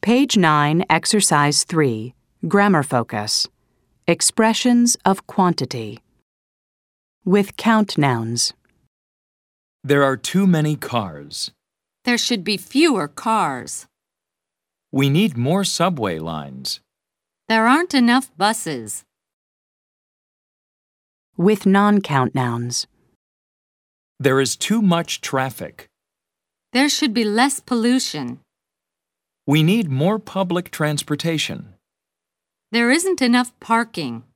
Page 9, Exercise 3, Grammar Focus. Expressions of quantity. With count nouns. There are too many cars. There should be fewer cars. We need more subway lines. There aren't enough buses. With non-count nouns. There is too much traffic. There should be less pollution. We need more public transportation. There isn't enough parking.